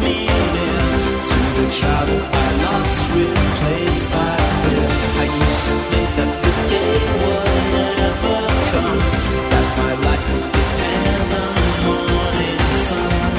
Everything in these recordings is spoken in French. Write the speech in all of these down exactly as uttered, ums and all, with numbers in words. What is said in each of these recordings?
me near to the child that I lost, replaced by fear. I used to think that the day would never come, that my life would depend on the morning sun.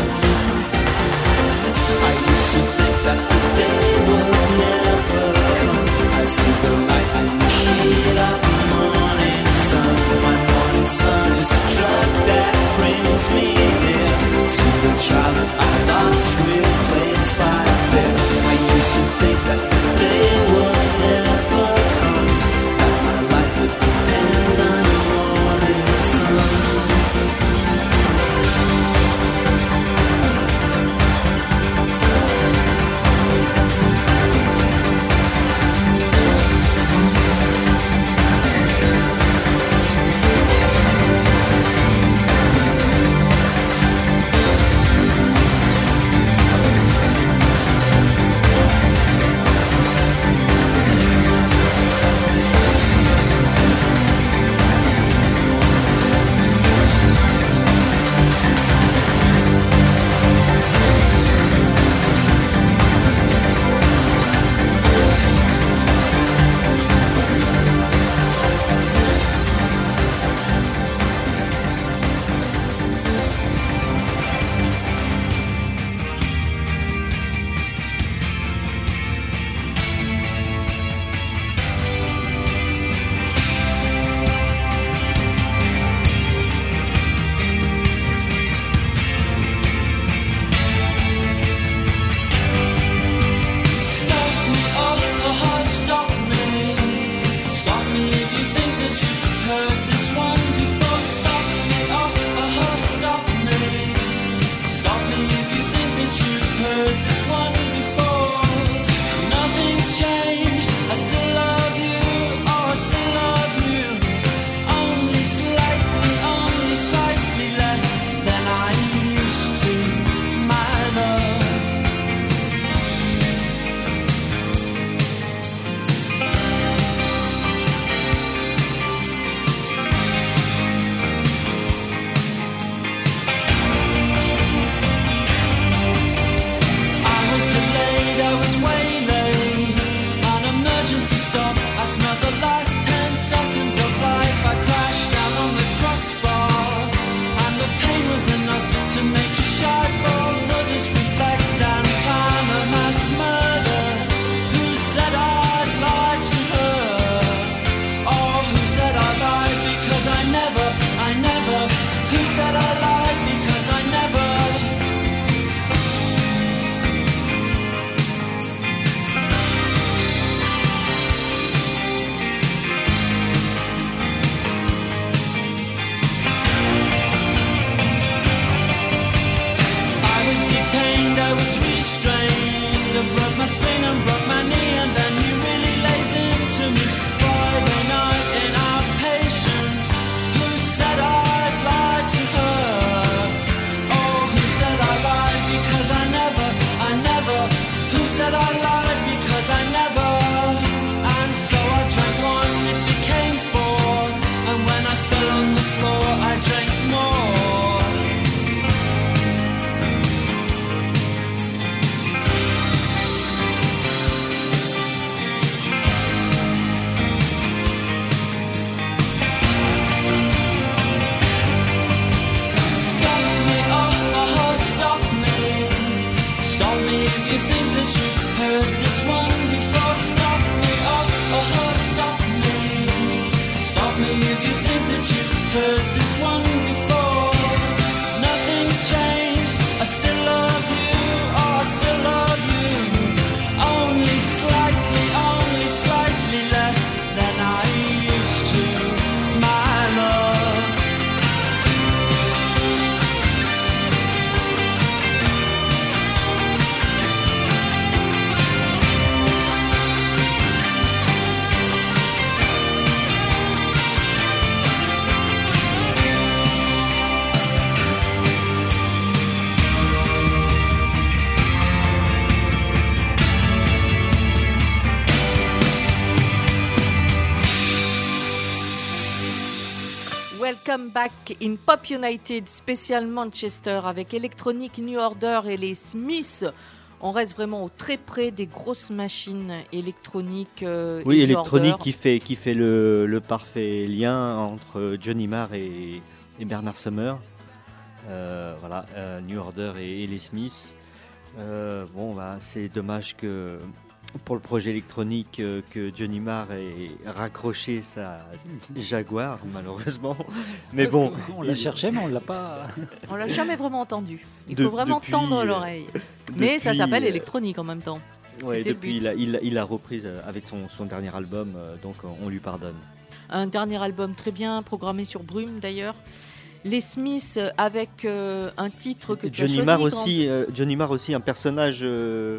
I used to think that the day would never come. I see the light and the shade of the morning sun. My morning sun is a drug that brings me near to the child that I lost, replaced by fear. I used to think that the day would never come, that my life would depend on the morning sun. You think that you've heard Welcome back in Pop United, spécial Manchester, avec Electronic New Order et les Smiths. On reste vraiment au très près des grosses machines électroniques. Euh, oui, et électronique Order. qui fait, qui fait le, le parfait lien entre Johnny Marr et, et Bernard Sumner. Euh, voilà, euh, New Order et, et les Smiths. Euh, bon, bah, c'est dommage que pour le projet électronique euh, que Johnny Marr ait raccroché sa Jaguar, malheureusement. Mais Parce bon, on l'a il- cherché, mais on l'a pas. On l'a jamais vraiment entendu. Il De- faut vraiment depuis, tendre euh, l'oreille. Mais ça depuis, s'appelle euh, électronique en même temps. ouais, C'était le depuis, but. il a, il, a, il a repris euh, avec son, son dernier album, euh, donc on lui pardonne. Un dernier album très bien, programmé sur Brume d'ailleurs. Les Smiths avec euh, un titre que tu as Johnny choisi. Marr Grant. aussi, euh, Johnny Marr aussi, un personnage euh,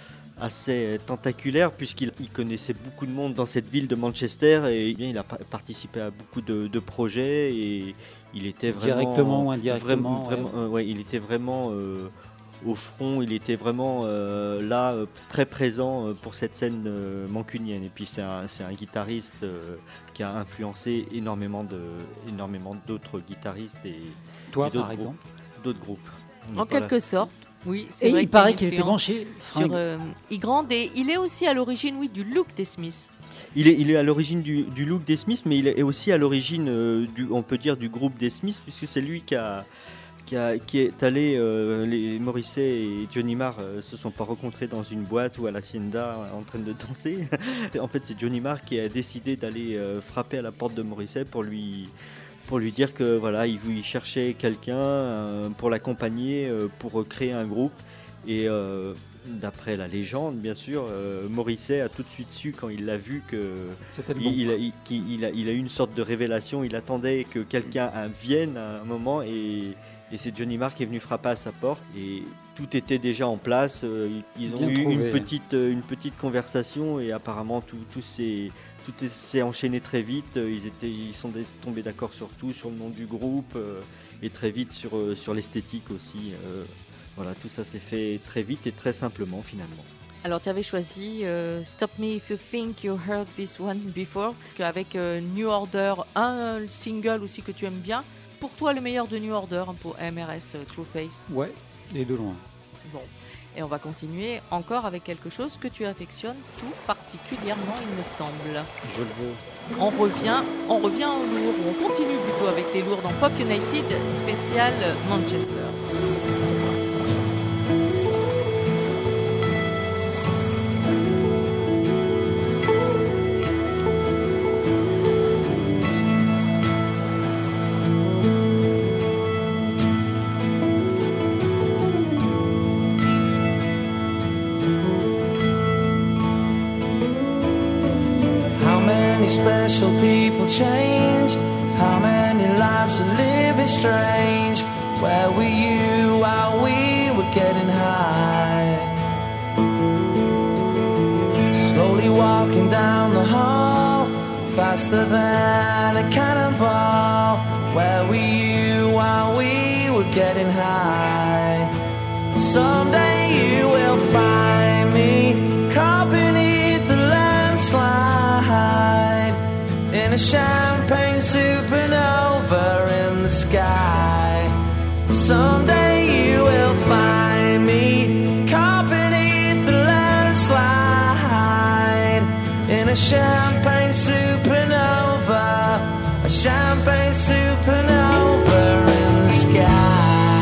assez tentaculaire puisqu'il il connaissait beaucoup de monde dans cette ville de Manchester et eh bien, il a pa- participé à beaucoup de, de projets et il était vraiment Directement ou indirectement, vraiment, vraiment, euh, ouais, il était vraiment euh, au front, il était vraiment euh, là, euh, très présent euh, pour cette scène euh, mancunienne. Et puis c'est un, c'est un guitariste euh, qui a influencé énormément, de, énormément d'autres guitaristes et, Toi, et d'autres par exemple. groupes, d'autres groupes. On En n'est pas quelque sorte. Oui, c'est Et vrai il qu'il paraît y a qu'il une était influence branché. sur fringue. euh, Igrand et il est aussi à l'origine, oui, du look des Smiths. Il est, il est à l'origine du, du look des Smiths, mais il est aussi à l'origine, euh, du, on peut dire, du groupe des Smiths, puisque c'est lui qui, a, qui, a, qui est allé. Euh, les Morrissey et Johnny Marr euh, se sont pas rencontrés dans une boîte ou à l'hacienda en train de danser. En fait, c'est Johnny Marr qui a décidé d'aller euh, frapper à la porte de Morrissey pour lui. Pour lui dire que voilà, il, il cherchait quelqu'un euh, pour l'accompagner, euh, pour créer un groupe. Et euh, d'après la légende, bien sûr, euh, Morrissey a tout de suite su quand il l'a vu que C'était le il, bon. il a, il, qu'il- il a, il a eu une sorte de révélation. Il attendait que quelqu'un euh, vienne à un moment et, et c'est Johnny Marr qui est venu frapper à sa porte et tout était déjà en place. Euh, Ils ont Bien eu trouvé. une petite, euh, une petite conversation et apparemment tout, tout s'est tout est- s'est enchaîné très vite. Ils, étaient, ils sont dé- tombés d'accord sur tout, sur le nom du groupe euh, et très vite sur, euh, sur l'esthétique aussi. Euh, voilà, tout ça s'est fait très vite et très simplement finalement. Alors tu avais choisi euh, Stop Me If You Think You Heard This One Before, avec euh, New Order, un single aussi que tu aimes bien. Pour toi, le meilleur de New Order hein, pour M R S euh, True Face. Ouais, et de loin. Bon. Et on va continuer encore avec quelque chose que tu affectionnes tout particulièrement, il me semble. Je le veux. On revient, on revient au lourd, ou on continue plutôt avec les lourds dans Pop United spécial Manchester. How many special people change? How many lives are living strange? Where were you while we were getting high? Slowly walking down the hall, faster than a cannonball. Where were you while we were getting high? Someday you will find me caught beneath the landslide in a champagne supernova in the sky. Someday you will find me caught beneath the landslide in a champagne supernova, a champagne supernova in the sky.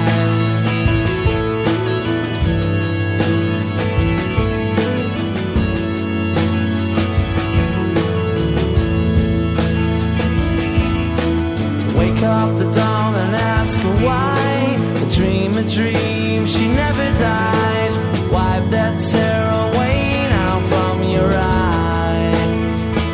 Wake up the dawn and ask her why. A dream, a dream, she never dies. Wipe that tear away now from your eye.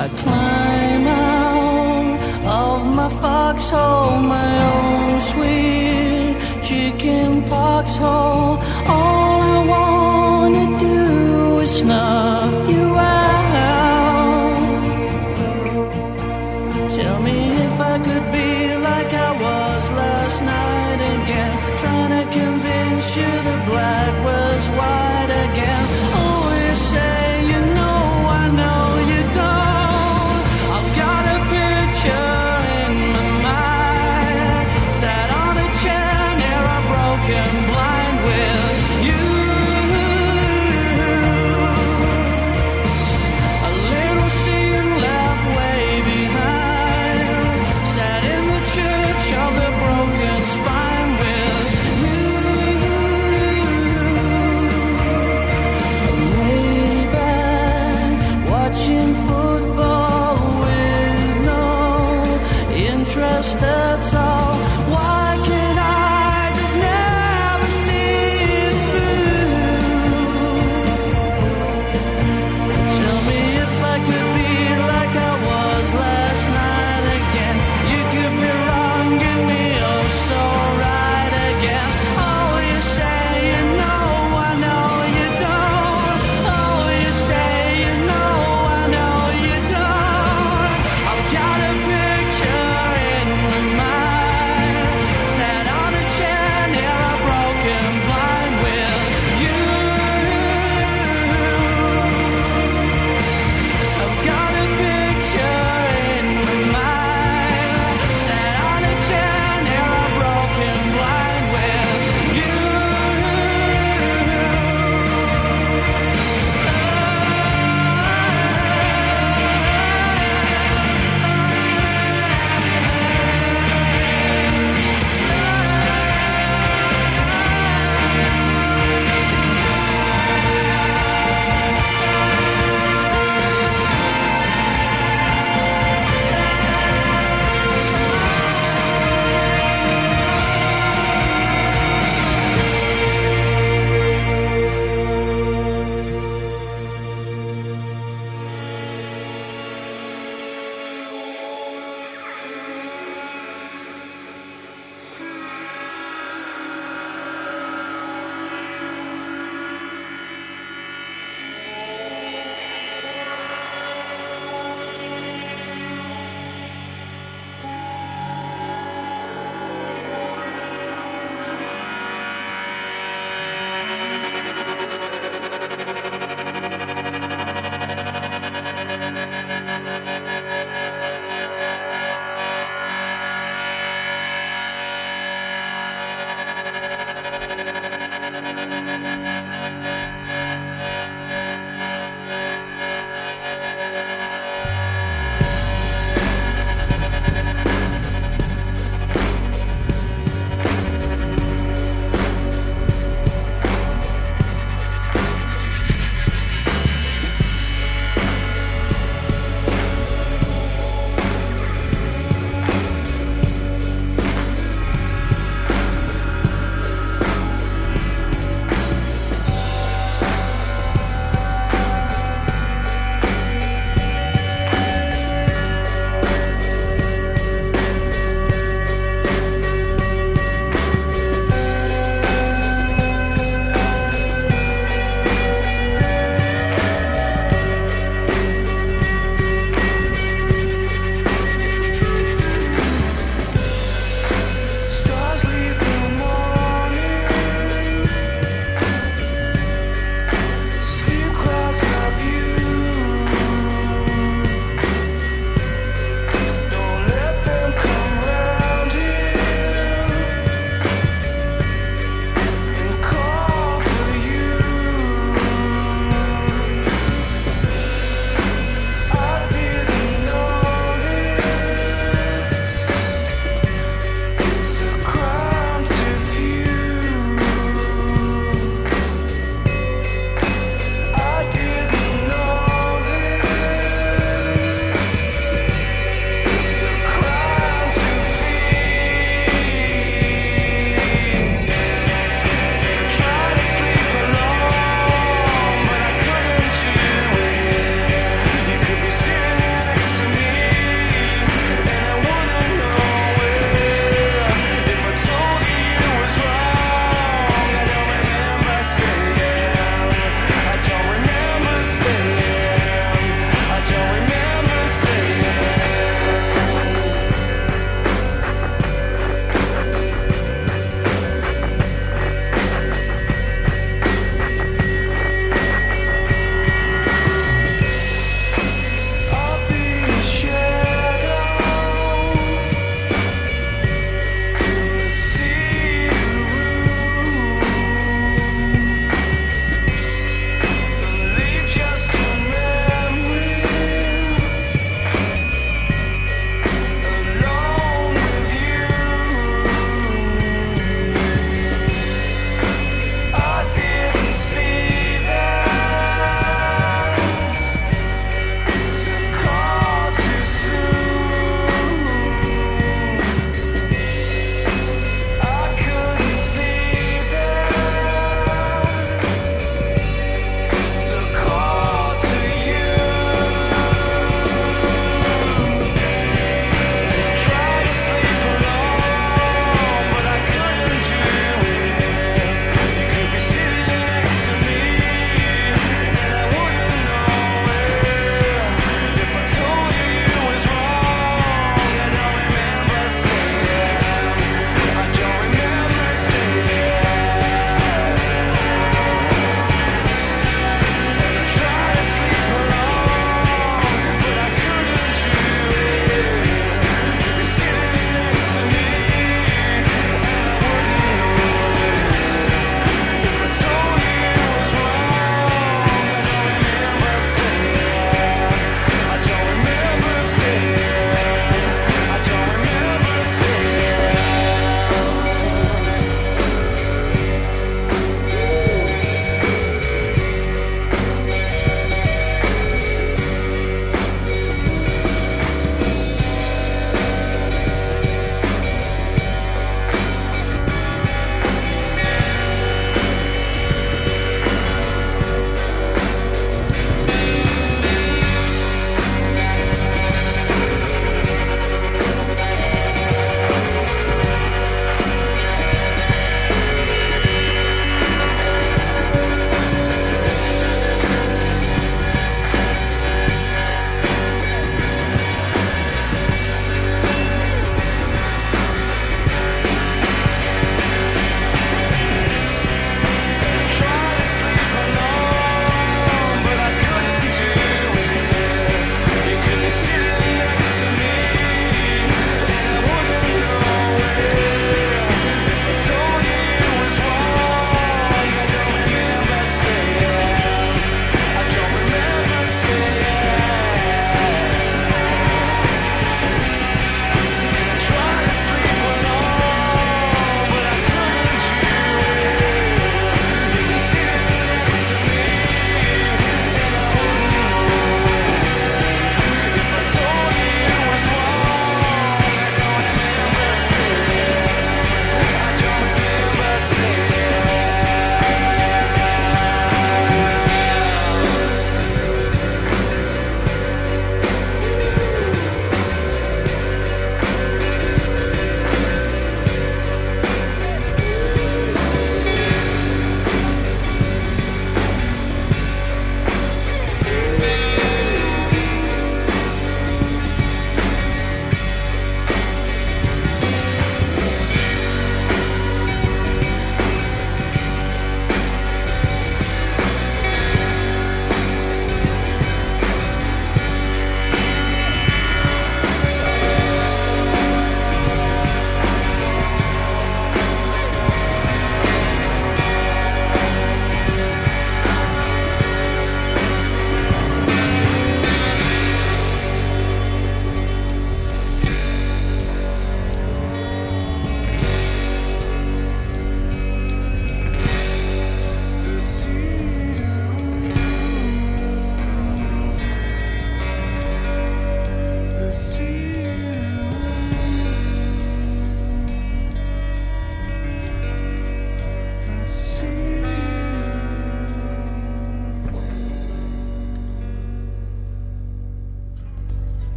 I climb out of my foxhole, my own sweet chicken pox hole. All I wanna do is snuff you out. Tell me if I could be like I was last night again, trying to convince you that black was white again. Oh, you say you know, I know you don't. I've got a picture in my mind, sat on a chair near a broken blind with you.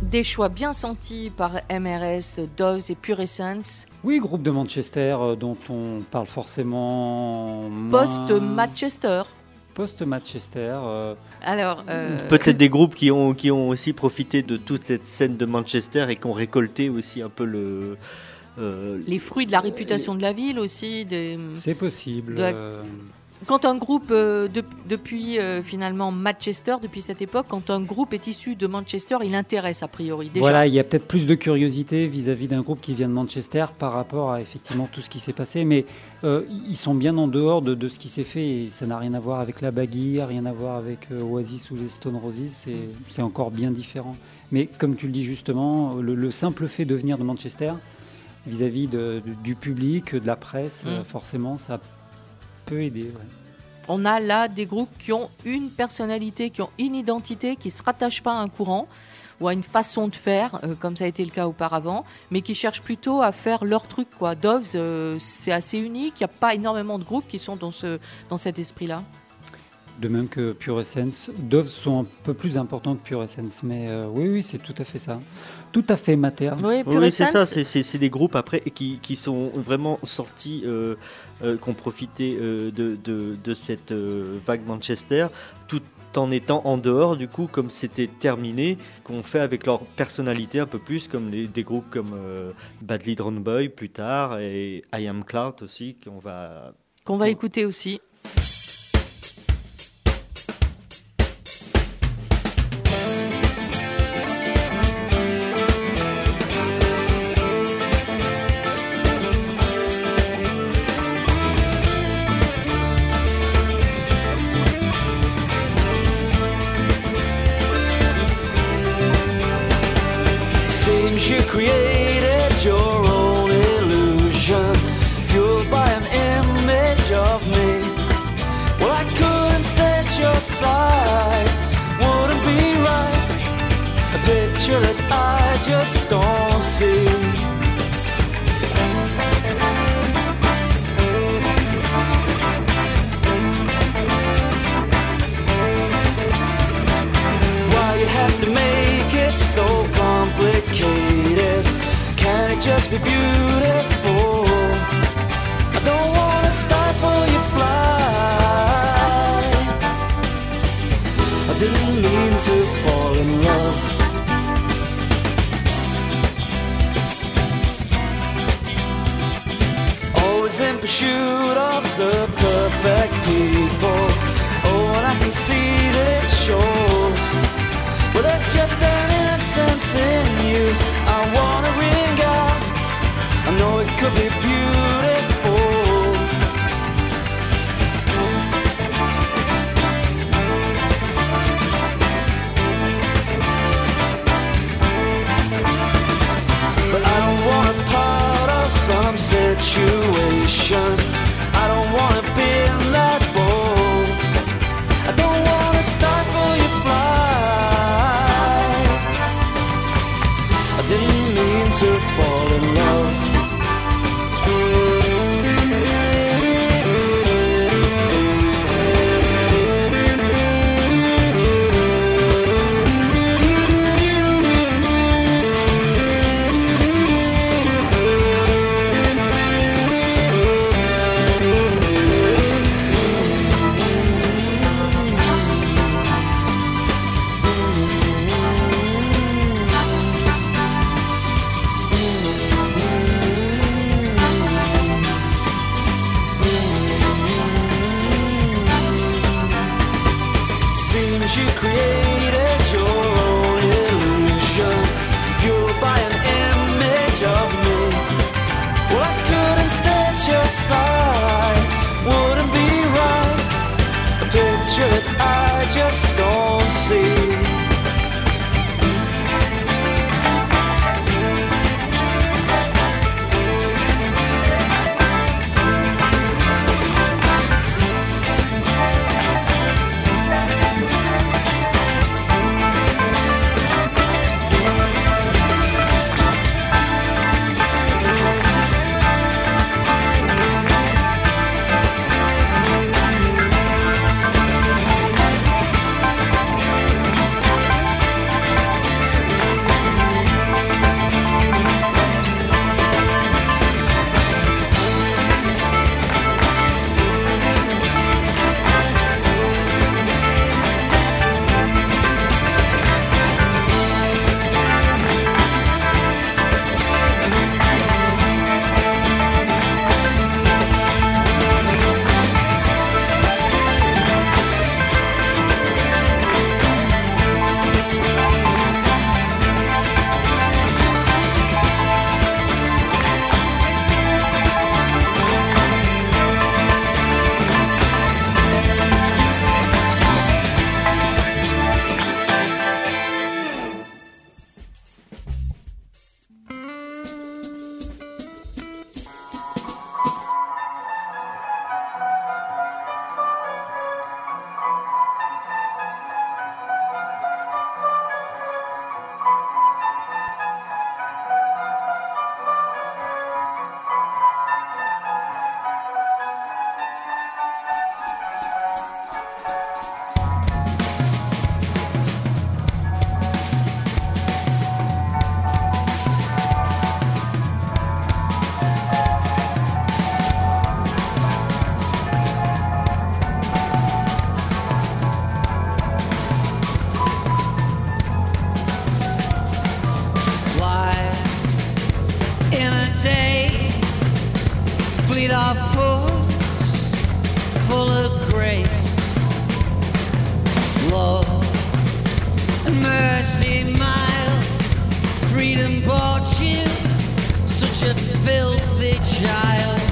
Des choix bien sentis par M R S, Doves et Pure Essence. Oui, groupe de Manchester euh, dont on parle forcément moins... Post-Manchester. Post-Manchester. euh, Alors, euh, Peut-être des groupes qui ont, qui ont aussi profité de toute cette scène de Manchester et qui ont récolté aussi un peu le... euh, les fruits de la réputation de la ville aussi. Des... C'est possible. De la- euh, Quand un groupe, euh, de- depuis euh, finalement Manchester, depuis cette époque, quand un groupe est issu de Manchester, il intéresse a priori déjà. Voilà, il y a peut-être plus de curiosité vis-à-vis d'un groupe qui vient de Manchester par rapport à effectivement tout ce qui s'est passé, mais euh, ils sont bien en dehors de, de ce qui s'est fait et ça n'a rien à voir avec la Baggy, rien à voir avec euh, Oasis ou les Stone Roses, c'est, c'est encore bien différent. Mais comme tu le dis justement, le, le simple fait de venir de Manchester, vis-à-vis de- de- du public, de la presse, Mm. euh, forcément ça peut aider. Ouais. On a là des groupes qui ont une personnalité, qui ont une identité, qui ne se rattachent pas à un courant ou à une façon de faire, euh, comme ça a été le cas auparavant, mais qui cherchent plutôt à faire leur truc, quoi. Doves, euh, c'est assez unique, il n'y a pas énormément de groupes qui sont dans, ce, dans cet esprit-là. De même que Pure Essence. Doves sont un peu plus importants que Pure Essence, mais euh, oui, oui, c'est tout à fait ça. Tout à fait mater. Oui, Pure Oui, c'est Essence, ça, c'est, c'est- c'est des groupes après qui, qui sont vraiment sortis, euh, euh, qui ont profité euh, de, de, de cette euh, vague Manchester, tout en étant en dehors, du coup, comme c'était terminé, qu'on fait avec leur personnalité un peu plus, comme les- des groupes comme euh, Badly Drawn Boy plus tard, et I Am Cloud aussi, qu'on va... qu'on va écouter aussi. Seems you created your own illusion, fueled by an image of me. Well, I couldn't stand your side, wouldn't be right. A picture that I just don't see. Why you have to make it so complicated? Can it just be beautiful? I don't wanna stifle your flight. I didn't mean to fall in love. Always in pursuit of the perfect people. Oh, and I can see that it shows. Well, there's just an innocence in you I wanna ring out. I know it could be beautiful. But I don't want a part of some situation. I don't wanna be in that boat. I don't wanna stifle your flight. I didn't mean to fall in love. a filthy child.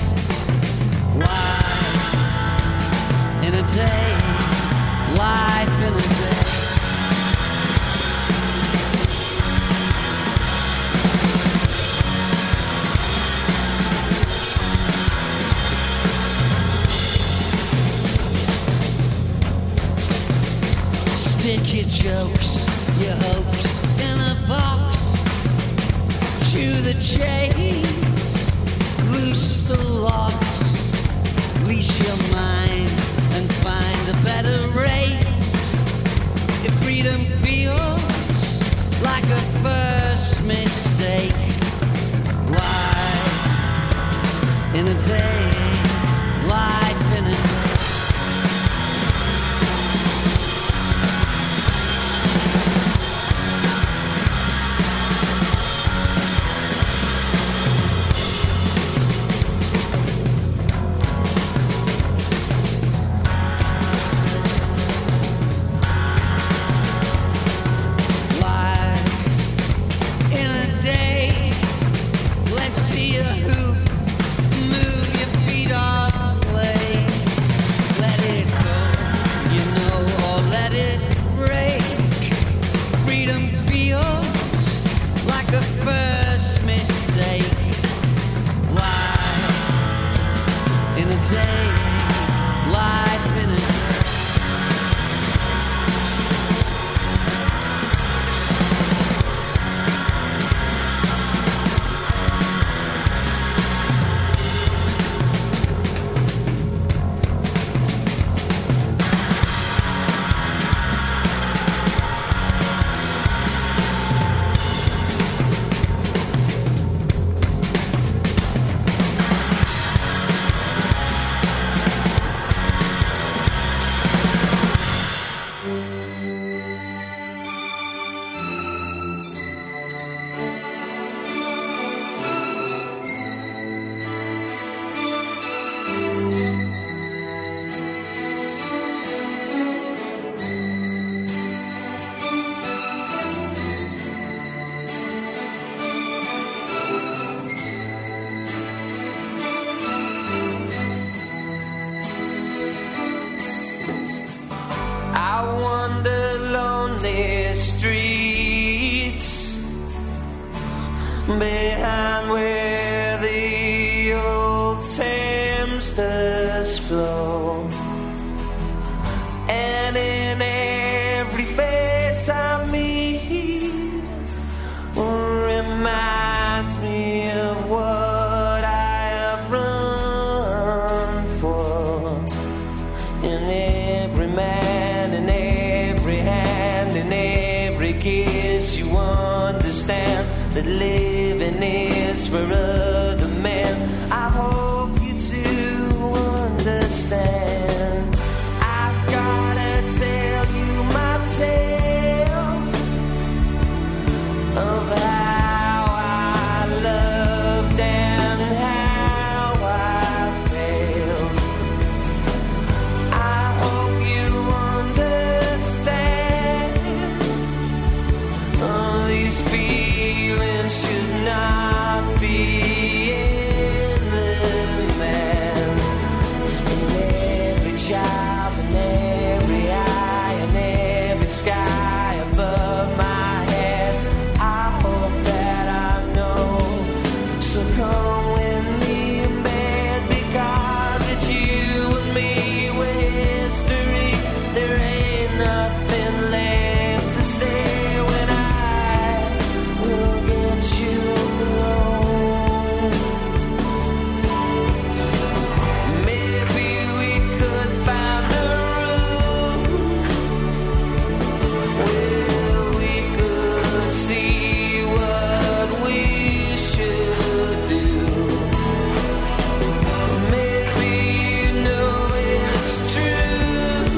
Life in a day, life in a day. Stick your jokes, your hopes in a box. Chew the chains, loose the locks. Leash your mind and find a better race. If freedom feels like a first mistake, life in a day, life in a day. Behind where the old Thames does flow, and in every face I meet reminds me of what I have run for. In every man, in every hand, in every kiss, you understand that living is for other men. I hope you do understand. I've gotta tell you my tale of how I loved and how I failed. I hope you understand. All these feelings should not be in the man. In every child, in every eye, in every sky above my head, I hope that I know. So come with me in bed, because it's you and me with history. There ain't nothing left to say when I will get you alone. Maybe we could find a room where we could see what we should do. Maybe you know it's true.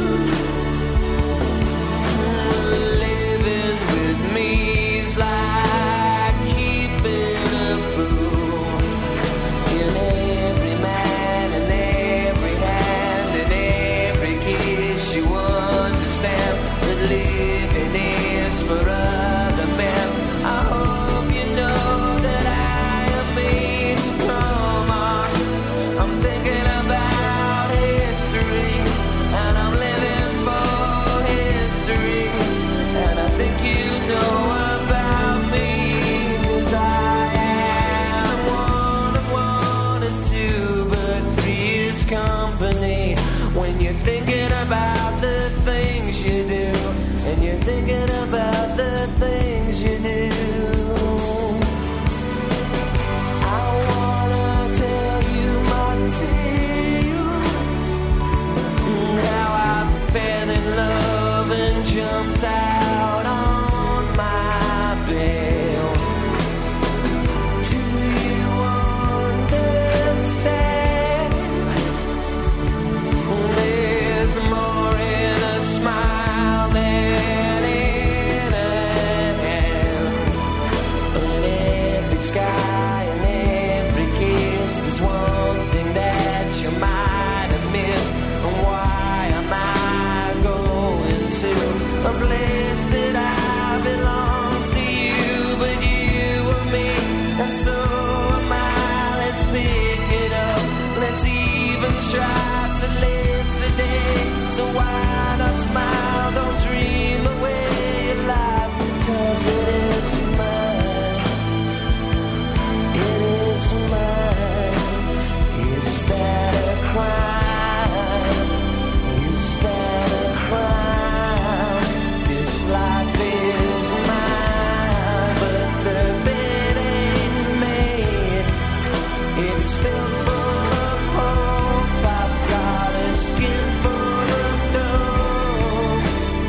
Living with me's like keeping a fool. In every man, in every hand, in every kiss, you understand that living is for other men. I hope you know that I am me. the things you do. I wanna tell you my tale, how I fell in love and jumped out on my bail. Do you understand? There's more in a smile than in a hand. In every sky and every kiss, there's one thing that you might have missed. And why am I going to a place that I belongs to you, but you are me, and so am I. Let's pick it up, let's even try to live today. So why not smile, don't dream away your life, because it is mine, it is mine. Is that a crime? Is that a crime? This life is mine, but the bed ain't made. It's filled full of hope. I've got a skin full of dough.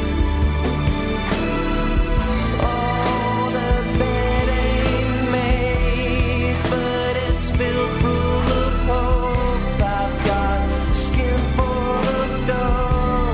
Oh, the bed ain't made, but it's filled full of hope. I've got a skin full of dough.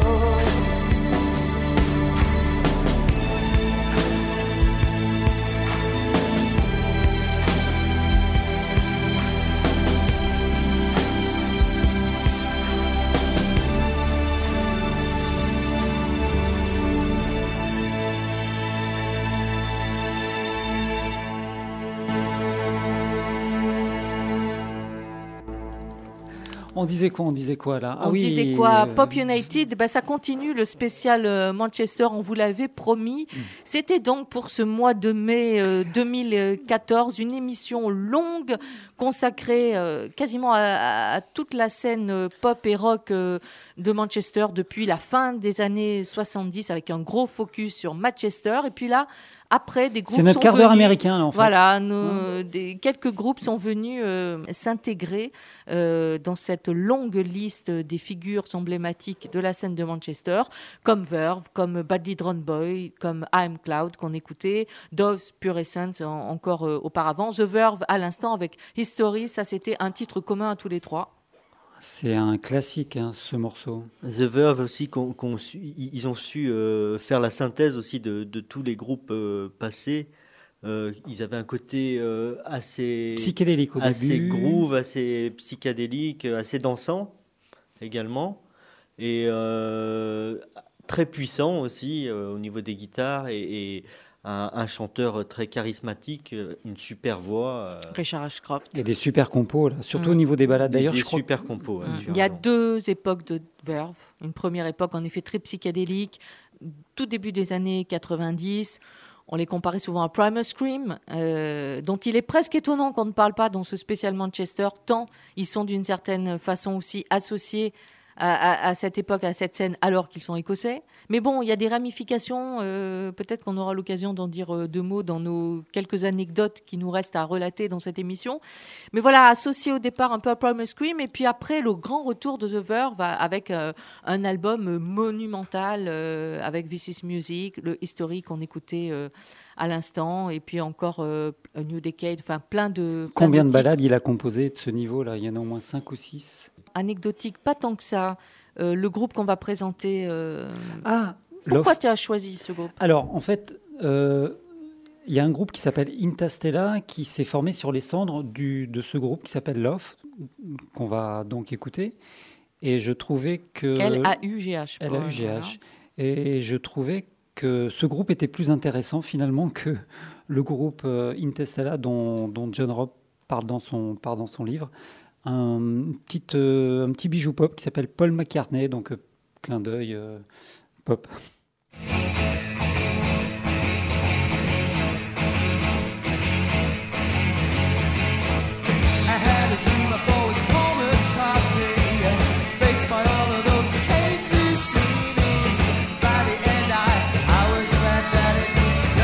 On disait quoi On disait quoi là On disait quoi Pop United, bah, ça continue le spécial euh, Manchester, on vous l'avait promis. Mm. C'était donc pour ce mois de mai euh, deux mille quatorze, une émission longue consacrée euh, quasiment à, à toute la scène euh, pop et rock euh, de Manchester depuis la fin des années soixante-dix, avec un gros focus sur Manchester. Et puis là, après, des groupes C'est notre sont quart d'heure venus, américain, là, en fait. Voilà, nos, des, quelques groupes sont venus euh, s'intégrer euh, dans cette longue liste des figures emblématiques de la scène de Manchester, comme Verve, comme Badly Drawn Boy, comme I Am Cloud qu'on écoutait, Doves, Pure Essence en, encore euh, auparavant, The Verve à l'instant avec History, ça c'était un titre commun à tous les trois. C'est un classique, hein, ce morceau. The Verve aussi, qu'on, qu'on su, ils ont su euh, faire la synthèse aussi de, de tous les groupes euh, passés. Euh, ils avaient un côté euh, assez psychédélique au assez début, groove, assez psychédélique, assez dansant également, et euh, très puissant aussi euh, au niveau des guitares, et, et un, un chanteur très charismatique, une super voix. Euh, Richard Ashcroft. Il y a des super compos, là, surtout mmh. au niveau des balades. Des, D'ailleurs, des je crois super compos. Mmh. Il y a deux époques de Verve. Une première époque, en effet, très psychédélique, tout début des années quatre-vingt-dix. On les comparait souvent à Primal Scream, euh, dont il est presque étonnant qu'on ne parle pas dans ce spécial Manchester, tant ils sont d'une certaine façon aussi associés à, à, à cette époque, à cette scène, alors qu'ils sont écossais. Mais bon, il y a des ramifications, euh, peut-être qu'on aura l'occasion d'en dire euh, deux mots dans nos quelques anecdotes qui nous restent à relater dans cette émission. Mais voilà, associé au départ un peu à Primal Scream, et puis après le grand retour de The Verve avec euh, un album monumental, euh, avec This Is Music, le History qu'on écoutait euh, à l'instant, et puis encore euh, A New Decade, enfin plein de... Plein Combien de, de balades il a composé de ce niveau-là ? Il y en a au moins cinq ou six. Anecdotique, pas tant que ça. Euh, le groupe qu'on va présenter... Euh... Ah, pourquoi Love. tu as choisi ce groupe ? Alors, en fait, euh, il y a un groupe qui s'appelle Interstellar qui s'est formé sur les cendres du, de ce groupe qui s'appelle Love, qu'on va donc écouter. Et je trouvais que... L A U G H. L A U G H. Et je trouvais que ce groupe était plus intéressant finalement que le groupe euh, Interstellar dont, dont John Robb parle dans son, parle dans son livre. Un petit, euh, un petit bijou pop qui s'appelle Paul McCartney, donc euh, clin d'œil euh, pop. Faced by all of those who hate to see me. By the end I, I was glad that it was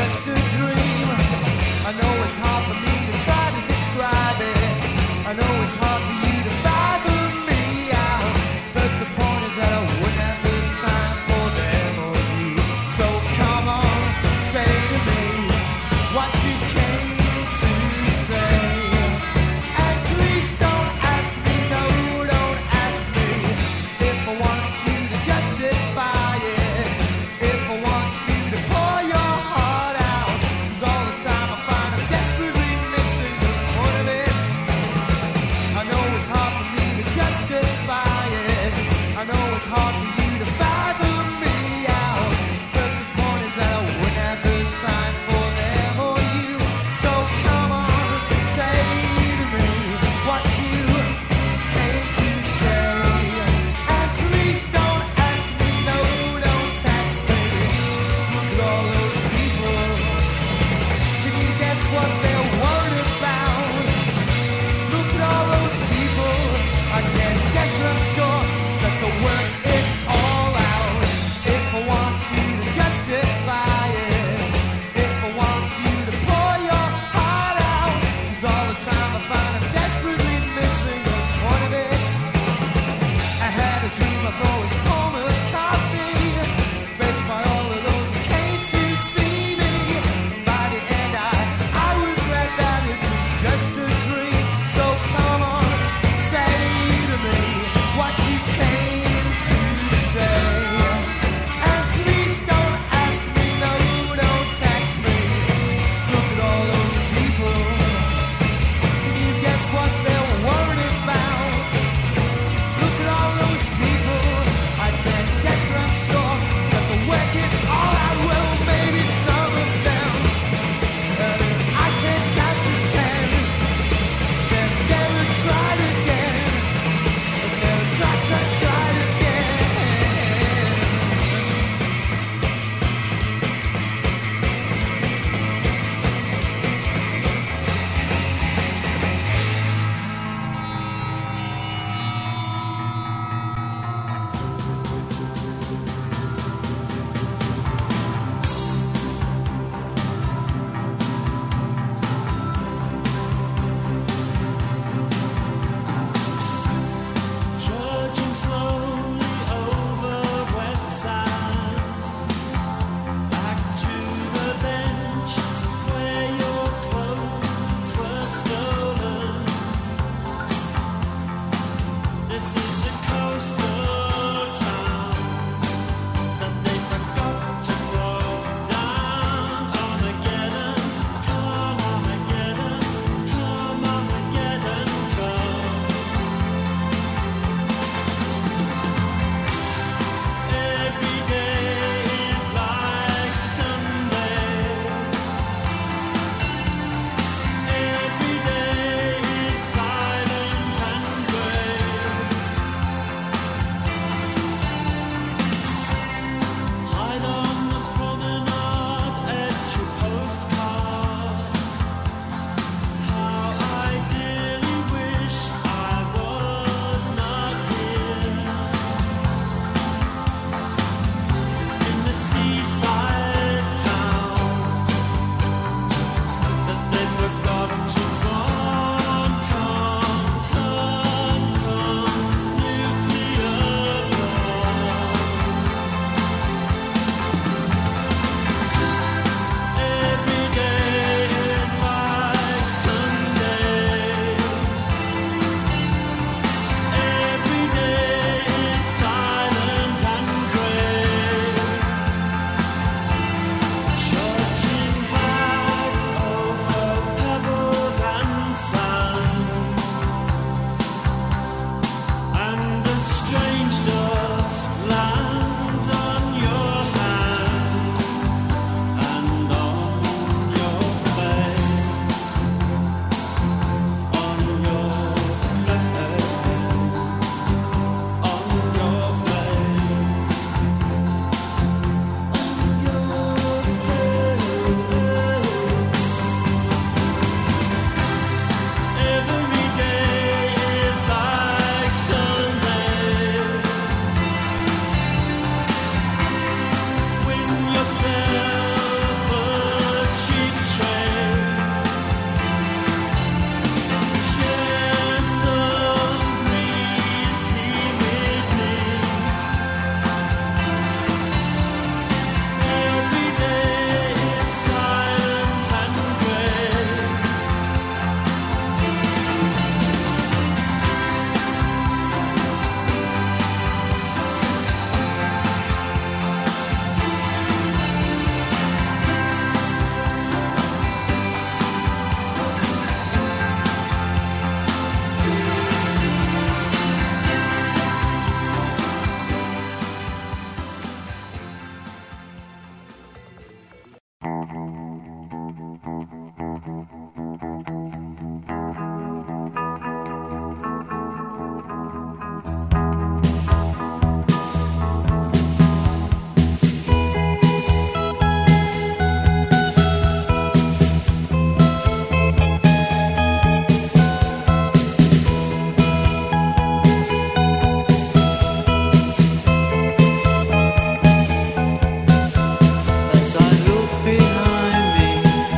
As I look behind me,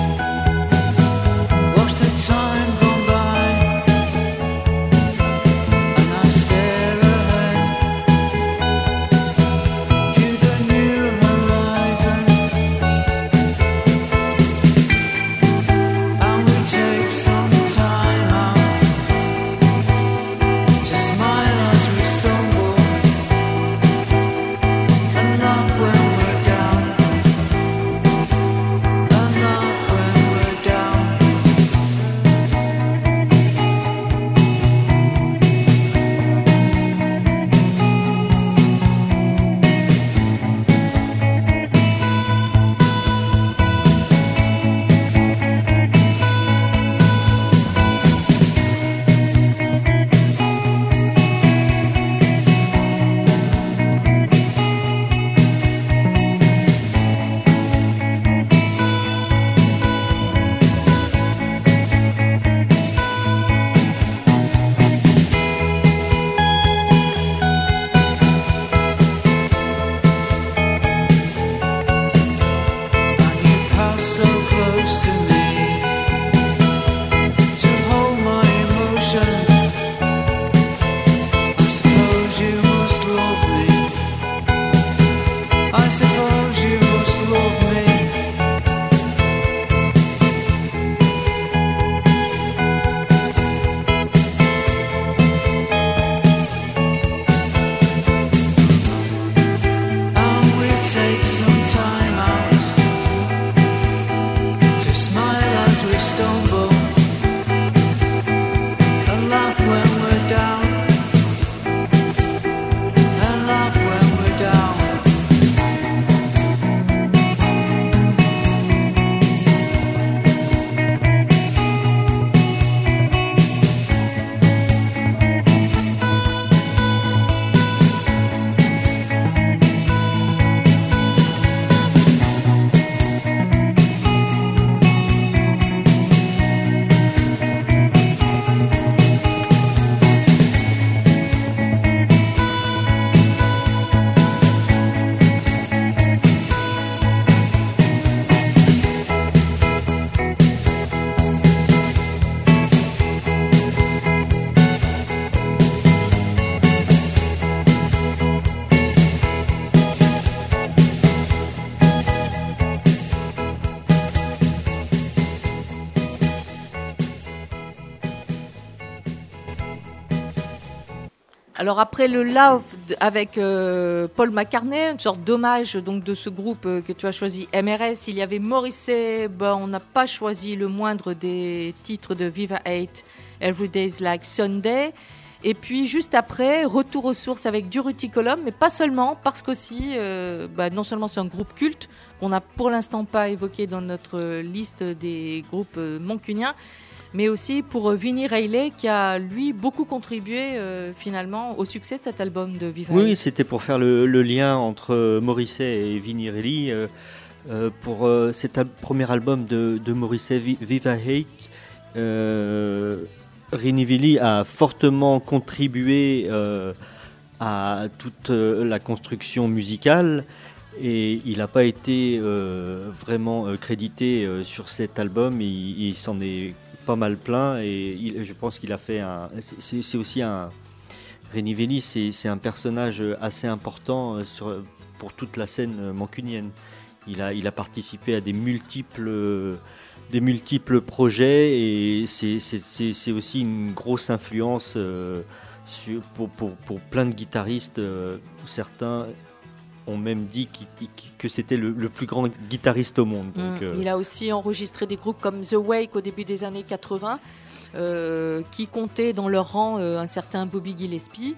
watch the time go by, and I stare ahead to the new horizon, and we take some time out to smile as we stumble and laugh when we're down. And laugh when we're down. And you pass so close to me to hold my emotions. I suppose you must love me. I suppose you must love me. And we take some time out to smile as we stumble and laugh when we're down. And laugh when we're down. Alors après le Love de- avec euh, Paul McCartney, une sorte d'hommage donc de ce groupe euh, que tu as choisi, M R S, il y avait Morrissey. Ben, on n'a pas choisi le moindre des titres de Viva Hate, Every Day's Like Sunday. Et puis juste après, retour aux sources avec Durruti Column, mais pas seulement, parce qu'aussi, euh, ben, non seulement c'est un groupe culte qu'on n'a pour l'instant pas évoqué dans notre liste des groupes euh, mancuniens, mais aussi pour euh, Vinnie Reilly qui a lui beaucoup contribué euh, finalement au succès de cet album de Viva Oui, Hate. oui, c'était pour faire le, le lien entre euh, Morrissey et Vinnie Reilly. euh, euh, pour euh, cet al- premier album de, de Morrissey, Vi- Viva Hate, euh, Vinnie Reilly a fortement contribué euh, à toute euh, la construction musicale. Et il n'a pas été euh, vraiment euh, crédité euh, sur cet album. Il, il s'en est pas mal plein et il- je pense qu'il a fait un. c'est- C'est c'est aussi un. Vinnie Reilly, c'est c'est un personnage assez important euh, sur, pour toute la scène euh, mancunienne. Il a, il a participé à des multiples, euh, des multiples projets et c'est c'est- c'est- c'est aussi une grosse influence euh, sur- pour, pour, pour plein de guitaristes. euh, certains ont même dit qu'il- qu'il- que c'était le, le plus grand guitariste au monde. Donc, Mm. euh, Il a aussi enregistré des groupes comme The Wake au début des années quatre-vingts, euh, qui comptaient dans leur rang euh, un certain Bobby Gillespie.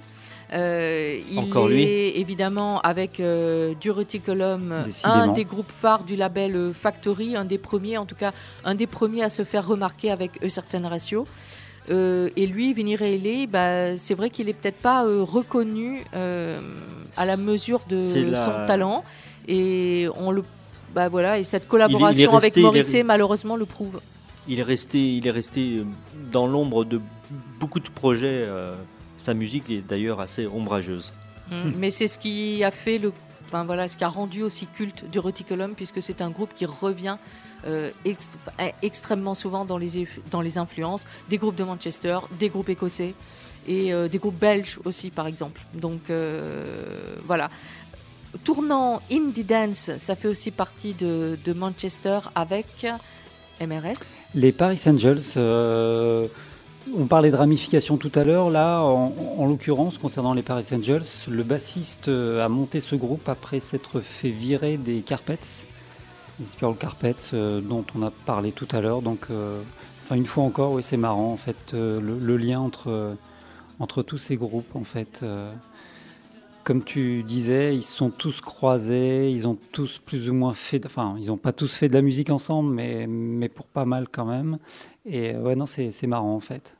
Euh, il Encore lui. est évidemment avec euh, du Reticulum, un Décidément. des groupes phares du label euh, Factory, un des premiers, en tout cas un des premiers à se faire remarquer avec A Certain Ratio. Euh, et lui, Vinnie Reilly, bah, c'est vrai qu'il est peut-être pas euh, reconnu euh, à la mesure de C'est la- son talent. Et on le, bah voilà, et cette collaboration Il est- il est resté- avec il est- Morrissey malheureusement le prouve. Il est resté, il est resté euh, dans l'ombre de beaucoup de projets. euh, sa musique est d'ailleurs assez ombrageuse. Mm. Mais c'est ce qui a fait le, enfin voilà, ce qui a rendu aussi culte du Reticulum, puisque c'est un groupe qui revient euh, ex- enfin, extrêmement souvent dans les eff- dans les influences des groupes de Manchester, des groupes écossais et euh, des groupes belges aussi par exemple. Donc euh, voilà. Tournant Indie Dance, ça fait aussi partie de, de Manchester avec M R S. Les Paris Angels, euh, on parlait de ramification tout à l'heure. Là, en, en l'occurrence, concernant les Paris Angels, le bassiste euh, a monté ce groupe après s'être fait virer des Carpets, les Spiral Carpets euh, dont on a parlé tout à l'heure. Donc, euh, enfin, une fois encore, oui, c'est marrant en fait euh, le, le lien entre euh, entre tous ces groupes en fait. euh, Comme tu disais, ils se sont tous croisés, ils ont tous plus ou moins fait, enfin, ils n'ont pas tous fait de la musique ensemble, mais, mais pour pas mal quand même. Et ouais, non, c'est, c'est marrant en fait.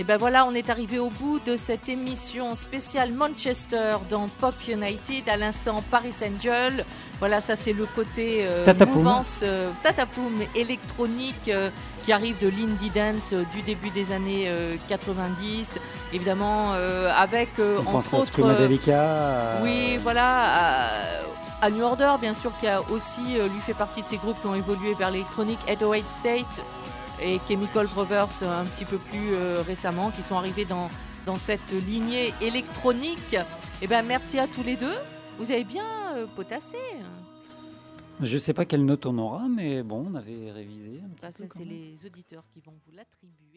ben voilà, on est arrivé au bout de cette émission spéciale Manchester dans Pop United. À l'instant, Paris Angel. Voilà, ça c'est le côté euh, Tatapoum. mouvance, euh, tatapoum électronique euh, qui arrive de l'indie dance euh, du début des années euh, quatre-vingt-dix. Évidemment, euh, avec euh, On pense entre à autres. Screama euh, Delica. euh, Oui, voilà. À, à New Order, bien sûr, qui a aussi, euh, lui fait partie de ces groupes qui ont évolué vers l'électronique. eight oh eight State et Chemical Brothers euh, un petit peu plus euh, récemment, qui sont arrivés dans, dans cette lignée électronique. Et ben, merci à tous les deux. Vous avez bien euh, potassé. Je ne sais pas quelle note on aura, mais bon, on avait révisé. Un petit Ça, peu ça, quand c'est même. les auditeurs qui vont vous l'attribuer.